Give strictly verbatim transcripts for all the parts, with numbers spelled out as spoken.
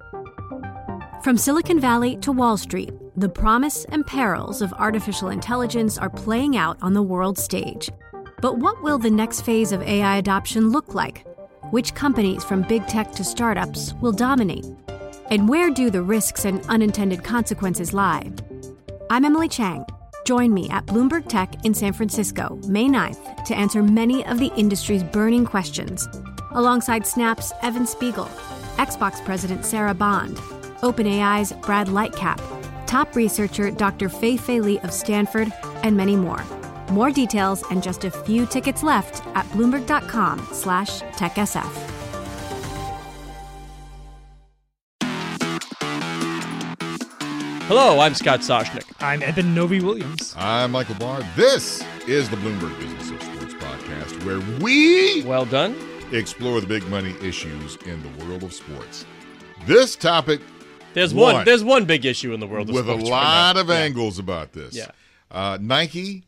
From Silicon Valley to Wall Street, the promise and perils of artificial intelligence are playing out on the world stage. But what will the next phase of A I adoption look like? Which companies, from big tech to startups, will dominate? And where do the risks and unintended consequences lie? I'm Emily Chang. Join me at Bloomberg Tech in San Francisco, May ninth, to answer many of the industry's burning questions, alongside Snap's Evan Spiegel, Xbox President Sarah Bond, OpenAI's Brad Lightcap, top researcher Doctor Fei-Fei Li of Stanford, and many more. More details and just a few tickets left at Bloomberg.com slash TechSF. Hello, I'm Scott Soshnick. I'm Evan Novi-Williams. I'm Michael Barr. This is the Bloomberg Business of Sports podcast, where we well done explore the big money issues in the world of sports. This topic, there's one, one there's one big issue in the world of with sports a lot right of yeah. angles about this. Yeah, uh, Nike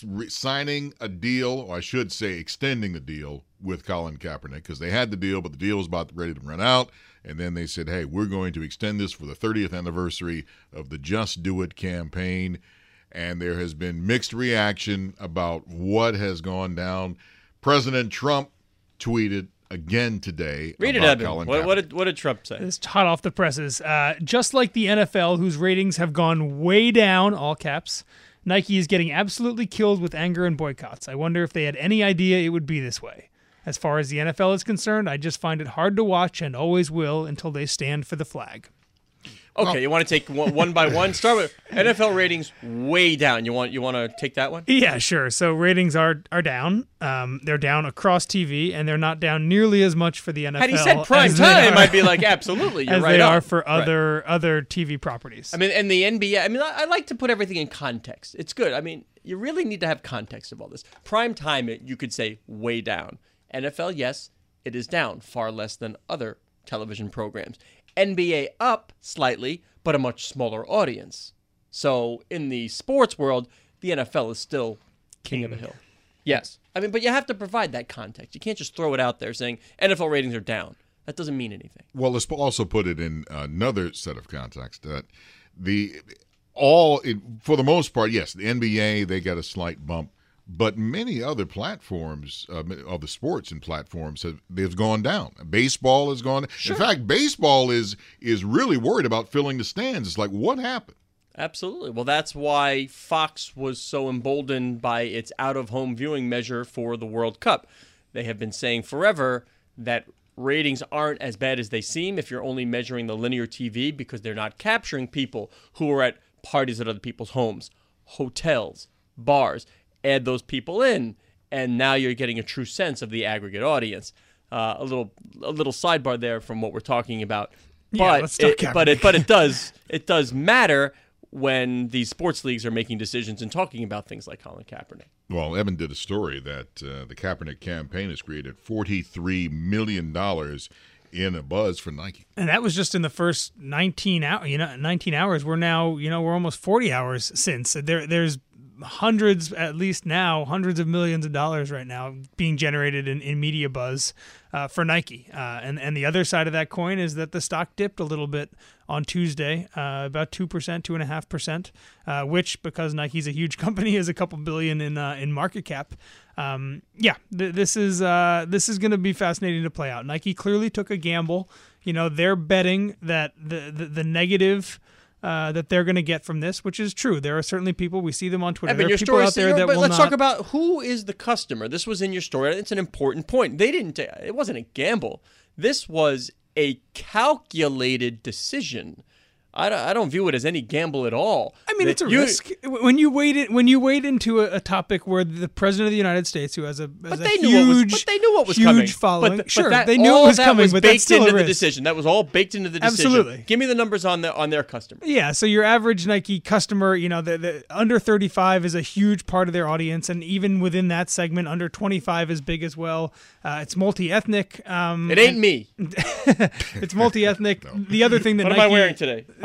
signing a deal, or I should say extending the deal with Colin Kaepernick, because they had the deal, but the deal was about ready to run out. And then they said, hey, we're going to extend this for the thirtieth anniversary of the Just Do It campaign. And there has been mixed reaction about what has gone down. President Trump tweeted again today Read about it, Evan. Colin What, Kaepernick. what, did, what did Trump say? It's hot off the presses. Uh, just like the N F L, whose ratings have gone way down, all caps, Nike is getting absolutely killed with anger and boycotts. I wonder if they had any idea it would be this way. As far as the N F L is concerned, I just find it hard to watch and always will until they stand for the flag. Okay, well, you want to take one, one by one? Start with N F L ratings way down. You want you want to take that one? Yeah, sure. So ratings are are down. Um, they're down across T V, and they're not down nearly as much for the N F L. Had he said prime as they time, are- I'd be like, absolutely, you're as right they on. are for Right. other other T V properties. I mean, and the N B A, I mean, I, I like to put everything in context. It's good. I mean, you really need to have context of all this. Prime time, it, you could say way down. N F L, yes, it is down, far less than other television programs. N B A up slightly, but a much smaller audience. So in the sports world, the N F L is still king, king of the hill. Yes. I mean, but you have to provide that context. You can't just throw it out there saying N F L ratings are down. That doesn't mean anything. Well, let's also put it in another set of context that the all it, for the most part, yes, the N B A, they got a slight bump, but many other platforms uh, of the sports and platforms have they've gone down. Baseball has gone. Sure. In fact, baseball is is really worried about filling the stands. It's like, what happened? Absolutely. Well, that's why Fox was so emboldened by its out-of-home viewing measure for the World Cup. They have been saying forever that ratings aren't as bad as they seem if you're only measuring the linear T V, because they're not capturing people who are at parties at other people's homes, hotels, bars. Add those people in, and now you're getting a true sense of the aggregate audience. Uh, a little, a little sidebar there from what we're talking about, Yeah, but let's talk it, but it, but it does, it does matter when these sports leagues are making decisions and talking about things like Colin Kaepernick. Well, Evan did a story that uh, the Kaepernick campaign has created forty-three million dollars in a buzz for Nike. And that was just in the first nineteen hours. You know, nineteen hours. We're now, you know, we're almost forty hours since. There, there's hundreds, at least now, hundreds of millions of dollars right now being generated in, in media buzz uh, for Nike. Uh, and, and the other side of that coin is that the stock dipped a little bit on Tuesday, uh, about two percent, two point five percent, uh, which, because Nike's a huge company, is a couple billion in uh, in market cap. Um, yeah, th- this is uh, this is going to be fascinating to play out. Nike clearly took a gamble. You know, they're betting that the, the, the negative Uh, that they're going to get from this, which is true. There are certainly people, we see them on Twitter. I mean, there are your people story out there that but will let's not. talk about who is the customer. This was in your story. It's an important point. They didn't. It wasn't a gamble. This was a calculated decision. I don't, I don't view it as any gamble at all. I mean, That it's a you, risk when you wade in, when you wade into a, a topic where the president of the United States, who has a, has But a they huge, knew what was. But they knew what was huge coming. following. But, but sure, that, they knew all it was that coming, was but that's baked still into a the risk. decision. That was all baked into the decision. Absolutely. Give me the numbers on the on their customer. Yeah, so your average Nike customer, you know, the, the under thirty-five is a huge part of their audience, and even within that segment, under twenty-five is big as well. Uh, it's multi-ethnic. Um, It ain't me. It's multi-ethnic. No. The other thing that What Nike, am I wearing today?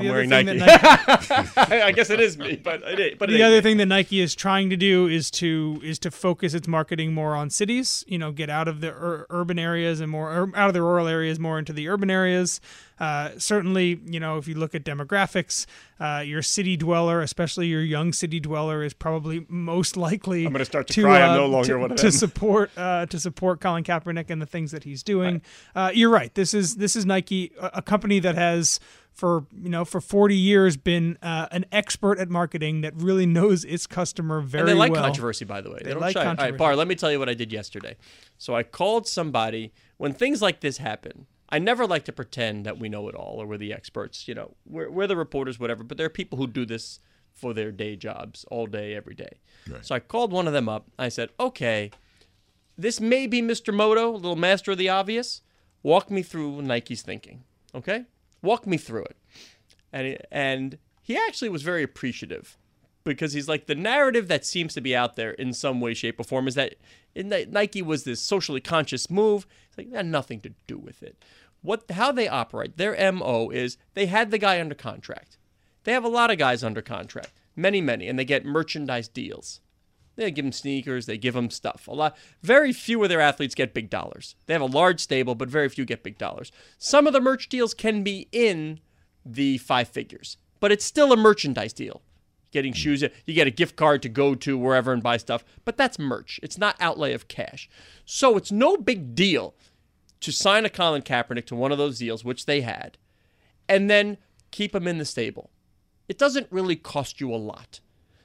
I'm the wearing other thing Nike. that Nike I guess it is me, but it is, but it the ain't other me. thing that Nike is trying to do is to is to focus its marketing more on cities. You know, get out of the ur- urban areas and more or out of the rural areas, more into the urban areas. Uh, certainly, you know, if you look at demographics, uh, your city dweller, especially your young city dweller, is probably most likely. I'm gonna start to cry. I'm no longer to, one of to them. support uh, to support Colin Kaepernick and the things that he's doing. Uh, you're right. This is this is Nike, a, a company that has for you know for forty years been uh, an expert at marketing that really knows its customer very And they like well. controversy, by the way. They, They don't like shy. All right, controversy. Bar, let me tell you what I did yesterday. So I called somebody. When things like this happen, I never like to pretend that we know it all or we're the experts. You know, we're, we're the reporters, whatever. But there are people who do this for their day jobs all day, every day. Right. So I called one of them up. I said, okay, this may be Mister Moto, a little master of the obvious. Walk me through Nike's thinking, okay? Walk me through it. And and he actually was very appreciative because he's like, the narrative that seems to be out there in some way, shape, or form is that in the, Nike was this socially conscious move. It's like, that had nothing to do with it. What, how they operate, their M O is they had the guy under contract. They have a lot of guys under contract, many, many, and they get merchandise deals. They give them sneakers, they give them stuff. A lot, very few of their athletes get big dollars. They have a large stable, but very few get big dollars. Some of the merch deals can be in the five figures, but it's still a merchandise deal. Getting shoes, you get a gift card to go to wherever and buy stuff, but that's merch. It's not outlay of cash. So it's no big deal to sign a Colin Kaepernick to one of those deals, which they had, and then keep him in the stable. It doesn't really cost you a lot.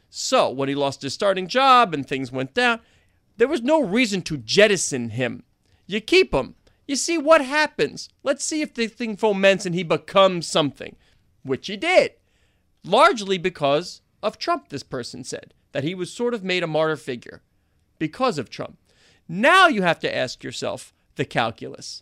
So when he lost his starting job and things went down, there was no reason to jettison him. You keep him. You see what happens. Let's see if the thing foments and he becomes something, which he did. Largely because of Trump, this person said, that he was sort of made a martyr figure because of Trump. Now you have to ask yourself the calculus.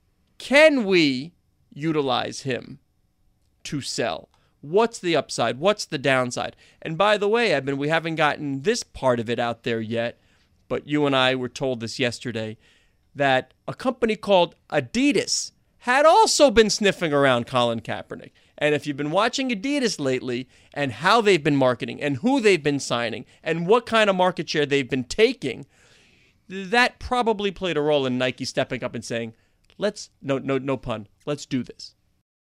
Can we utilize him to sell? What's the upside? What's the downside? And by the way, Eben, we haven't gotten this part of it out there yet, but you and I were told this yesterday, that a company called Adidas had also been sniffing around Colin Kaepernick. And if you've been watching Adidas lately and how they've been marketing and who they've been signing and what kind of market share they've been taking, that probably played a role in Nike stepping up and saying, let's, no, no, no pun, let's do this.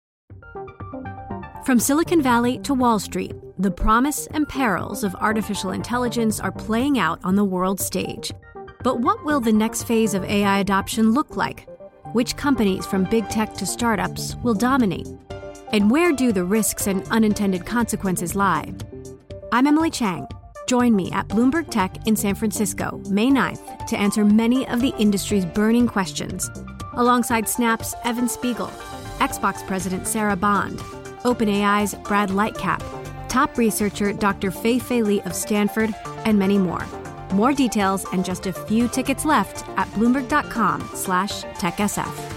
From Silicon Valley to Wall Street, the promise and perils of artificial intelligence are playing out on the world stage. But what will the next phase of A I adoption look like? Which companies from big tech to startups will dominate? And where do the risks and unintended consequences lie? I'm Emily Chang. Join me at Bloomberg Tech in San Francisco, May ninth, to answer many of the industry's burning questions, alongside Snap's Evan Spiegel, Xbox President Sarah Bond, OpenAI's Brad Lightcap, top researcher Doctor Fei-Fei Li of Stanford, and many more. More details and just a few tickets left at Bloomberg.com slash TechSF.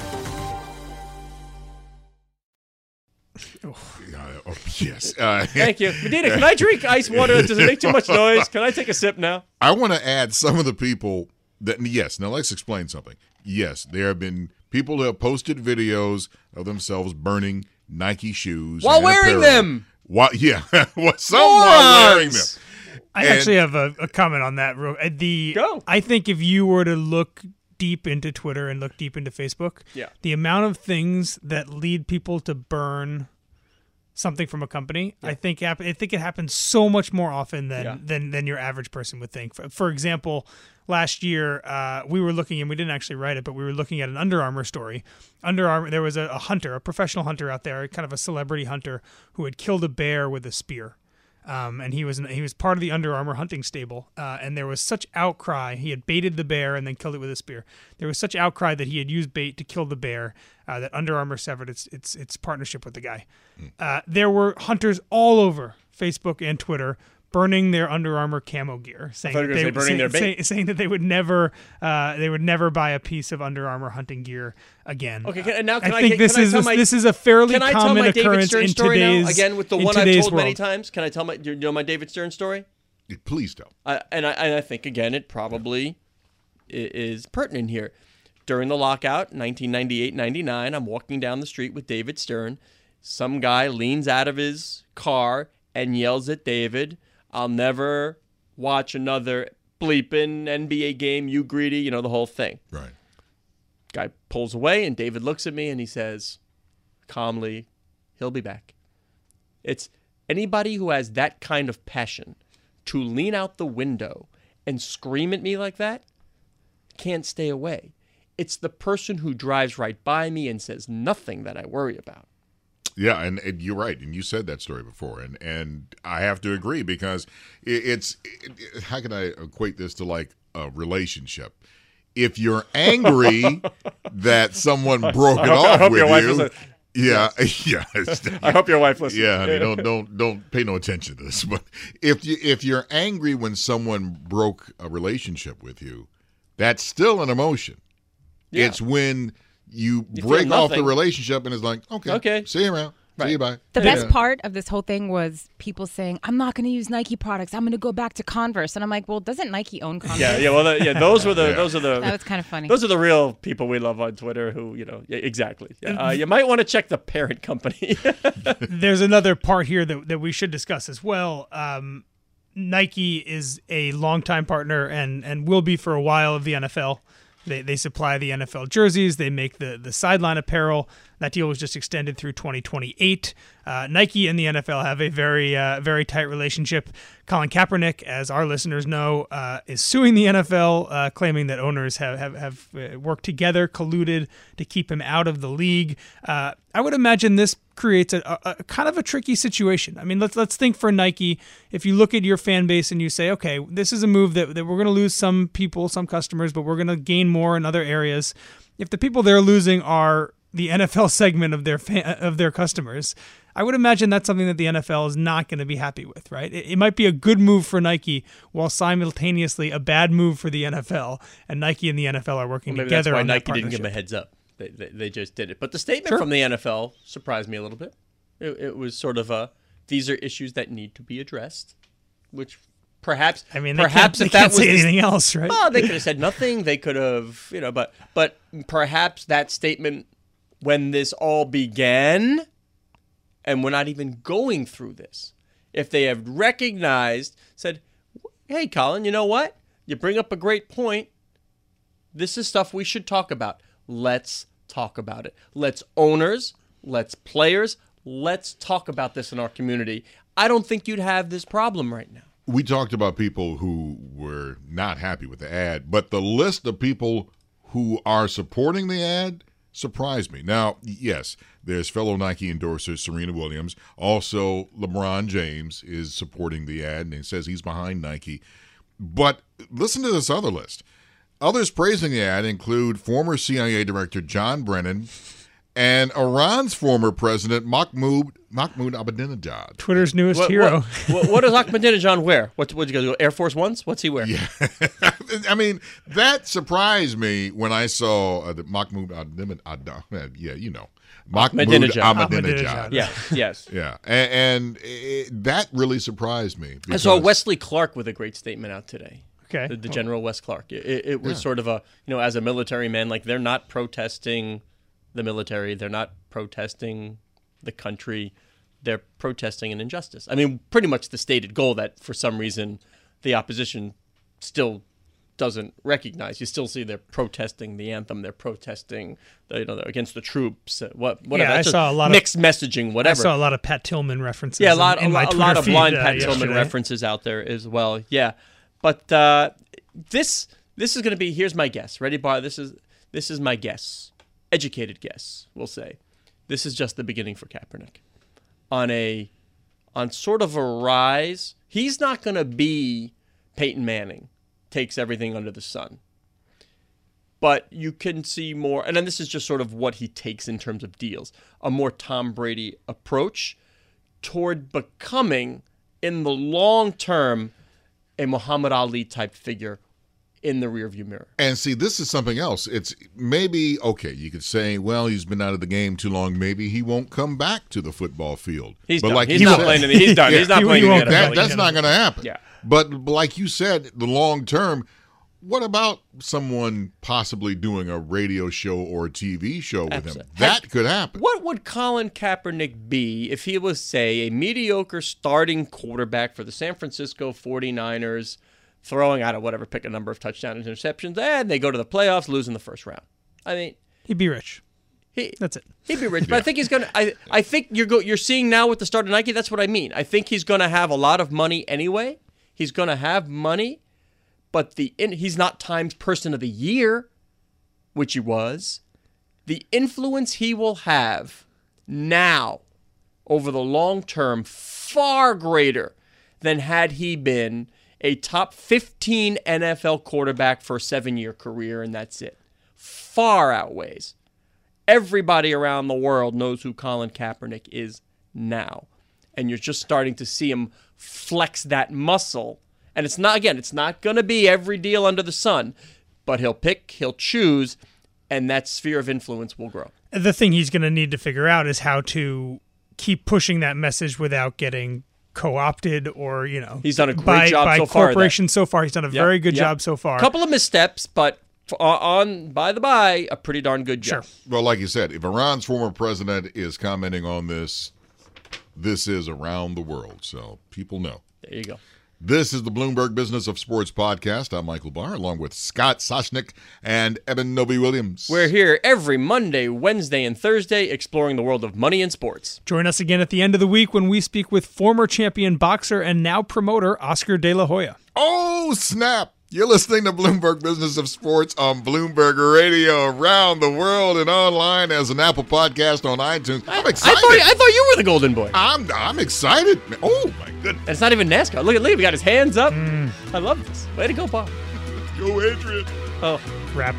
Uh, oh, yes. Uh, Thank you. Medina, can I drink ice water? Does it make too much noise? Can I take a sip now? I want to add some of the people that, yes, now let's explain something. Yes, there have been people who have posted videos of themselves burning Nike shoes. While and wearing apparel. them. While, yeah, some while wearing them. Morons. I And- actually have a, a comment on that. real- uh, The Go. I think if you were to look deep into Twitter and look deep into Facebook, Yeah. the amount of things that lead people to burn something from a company, I think hap- I think it happens so much more often than Yeah. than than your average person would think. For, for example, last year uh, we were looking, and we didn't actually write it, but we were looking at an Under Armour story. Under Armour, there was a, a hunter, a professional hunter out there, kind of a celebrity hunter, who had killed a bear with a spear. Um, and he was he was part of the Under Armour hunting stable, uh, and there was such outcry. He had baited the bear and then killed it with a spear. There was such outcry that he had used bait to kill the bear uh, that Under Armour severed its its its partnership with the guy. Uh, there were hunters all over Facebook and Twitter burning their Under Armour camo gear, saying thought you were that gonna they say burning say- their bait. say- saying that they would never uh, they would never buy a piece of Under Armour hunting gear again. Okay, can, and now can I, I think can this I is tell a, my, this is a fairly Can I tell common my David occurrence Stern in story today's now? Again, with the in one I've today's told many world. times. Can I tell my, do you know my David Stern story? Please don't. I, and, I, and I think, again, it probably i- is pertinent here. During the lockout, nineteen ninety-eight ninety-nine, I'm walking down the street with David Stern. some guy leans out of his car and yells at David, "I'll never watch another bleeping N B A game, you greedy," you know, the whole thing. Right. Guy pulls away, and David looks at me, and he says, calmly, "He'll be back." It's anybody who has that kind of passion to lean out the window and scream at me like that can't stay away. It's the person who drives right by me and says nothing that I worry about. Yeah, and, and you're right, and you said that story before, and and I have to agree because it, it's it, how can I equate this to like a relationship? If you're angry that someone broke it I hope, off I hope with your wife you, listens. yeah, yeah, I hope your wife listens. yeah, honey, don't don't don't pay no attention to this. But if you if you're angry when someone broke a relationship with you, that's still an emotion. Yeah. It's when you, You break feel off the nothing. relationship and it's like, okay, Okay. see you around, Right. see you bye. The Yeah. best part of this whole thing was people saying, "I'm not going to use Nike products. I'm going to go back to Converse." And I'm like, well, doesn't Nike own Converse? Yeah, yeah. Well, the, yeah. Those were the Yeah. those are the That was kind of funny. those are the real people we love on Twitter. Who you know, yeah, exactly. Yeah. Uh, you might want to check the parent company. There's another part here that, that we should discuss as well. Um, Nike is a longtime partner and, and will be for a while of the N F L. They they supply the N F L jerseys. They make the, the sideline apparel. That deal was just extended through twenty twenty-eight. Uh, Nike and the N F L have a very uh, very tight relationship. Colin Kaepernick, as our listeners know, uh, is suing the N F L, uh, claiming that owners have have, have uh, worked together, colluded to keep him out of the league. Uh, I would imagine this creates a, a, a kind of a tricky situation. I mean, let's let's think for Nike. If you look at your fan base and you say, okay, this is a move that, that we're going to lose some people, some customers, but we're going to gain more in other areas. If the people they're losing are the N F L segment of their fan, of their customers, I would imagine that's something that the N F L is not going to be happy with, right? It, it might be a good move for Nike while simultaneously a bad move for the N F L, and Nike and the N F L are working Maybe together that's why on Nike that didn't give them a partnership. heads up. They, they they just did it. But the statement Sure. from the N F L surprised me a little bit. It, it was sort of a these are issues that need to be addressed, which perhaps I mean, they perhaps can't, they if that can't was say the- anything else, right? Oh, they could have said nothing. They could have, you know, but but perhaps that statement when this all began, and we're not even going through this, if they have recognized, said, "Hey, Colin, you know what? You bring up a great point. This is stuff we should talk about. Let's talk about it. Let's owners, let's players, let's talk about this in our community." I don't think you'd have this problem right now. We talked about people who were not happy with the ad, but the list of people who are supporting the ad surprised me. Now, yes, there's fellow Nike endorser Serena Williams. Also, LeBron James is supporting the ad, and he says he's behind Nike. But listen to this other list. Others praising the ad include former C I A Director John Brennan and Iran's former president Mahmoud Mahmoud Ahmadinejad. Twitter's newest What, hero. what, what, what does Ahmadinejad wear? What what you guys go Air Force Ones? What's he wear? Yeah, I mean that surprised me when I saw uh, the Mahmoud Ahmadinejad. Yeah, you know, Mahmoud Ahmadinejad. Ahmadinejad. Ahmadinejad. Yeah, yes. Yeah, and, and it, that really surprised me. I saw because- Wesley Clark with a great statement out today. Okay. The, the General Wes Clark. It, it, it was Yeah. sort of a, you know, as a military man, like they're not protesting the military. They're not protesting the country. They're protesting an injustice. I mean, pretty much the stated goal that for some reason the opposition still doesn't recognize. You still see they're protesting the anthem. They're protesting, the, you know, they're against the troops. Uh, what, whatever. Yeah, I That's saw just a lot of- mixed messaging. I Whatever. saw a lot of Pat Tillman references. Yeah, a in- lot, in a, my lot- a Twitter lot of feed, blind uh, Pat Tillman yesterday. references out there as well. Yeah, but uh, this this is going to be. Here's my guess. Ready, Bar? This is this is my guess. Educated guess, we'll say. This is just the beginning for Kaepernick. On a on sort of a rise. He's not going to be Peyton Manning. Takes everything under the sun. But you can see more, and then this is just sort of what he takes in terms of deals, a more Tom Brady approach toward becoming, in the long term, a Muhammad Ali type figure in the rearview mirror. And see, this is something else. It's maybe, okay, you could say, well, he's been out of the game too long. Maybe he won't come back to the football field. He's but done. like he's you not said- playing in the, he's done. Yeah. He's not He- playing he in the won't- N F L. That, that's not going to happen. Yeah. But like you said, the long term, What about someone possibly doing a radio show or a T V show with Absolutely. him? That could happen. What would Colin Kaepernick be if he was, say, a mediocre starting quarterback for the San Francisco forty-niners, throwing, I don't know, whatever, pick a number of touchdowns and interceptions, and they go to the playoffs, lose in the first round? I mean, He'd be rich. he, That's it. He'd be rich, but I think he's gonna. I I think you're go, you're seeing now with the start of Nike. That's what I mean. I think he's gonna have a lot of money anyway. He's gonna have money, but the in, he's not Times Person of the Year, which he was. The influence he will have now, over the long term, far greater than had he been a top fifteen N F L quarterback for a seven-year career, and that's it. Far outweighs. Everybody around the world knows who Colin Kaepernick is now. And you're just starting to see him flex that muscle. And it's not, again, it's not going to be every deal under the sun, but he'll pick, he'll choose, and that sphere of influence will grow. The thing he's going to need to figure out is how to keep pushing that message without getting co-opted or, you know, He's done a great by, job by so far. corporations so far. He's done a Yep, very good yep. job so far. Couple of missteps, but on by the by, a pretty darn good job. Sure. Well, like you said, if Iran's former president is commenting on this, this is around the world, so people know. There you go. This is the Bloomberg Business of Sports podcast. I'm Michael Barr, along with Scott Soshnick and Evan Noby Williams. We're here every Monday, Wednesday, and Thursday exploring the world of money and sports. Join us again at the end of the week when we speak with former champion boxer and now promoter Oscar De La Hoya. Oh, snap! You're listening to Bloomberg Business of Sports on Bloomberg Radio around the world and online as an Apple podcast on iTunes. I'm I excited. thought, I thought you were the golden boy. I'm I'm excited. Oh my goodness! And it's not even NASCAR. Look at look, he got his hands up. I love this. Way to go, Bob. Go, Adrian. Oh, Crap.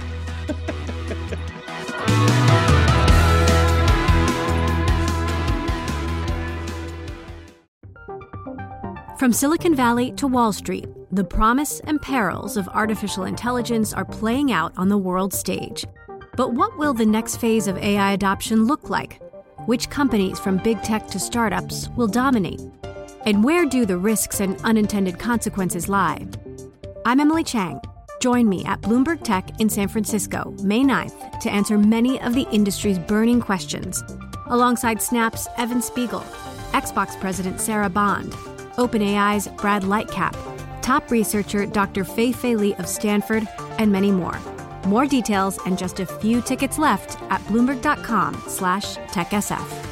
From Silicon Valley to Wall Street, the promise and perils of artificial intelligence are playing out on the world stage. But what will the next phase of A I adoption look like? Which companies from big tech to startups will dominate? And where do the risks and unintended consequences lie? I'm Emily Chang. Join me at Bloomberg Tech in San Francisco, May ninth, to answer many of the industry's burning questions, alongside Snap's Evan Spiegel, Xbox President Sarah Bond, OpenAI's Brad Lightcap, top researcher Doctor Fei Fei Li of Stanford, and many more. More details and just a few tickets left at bloomberg.com slash techsf.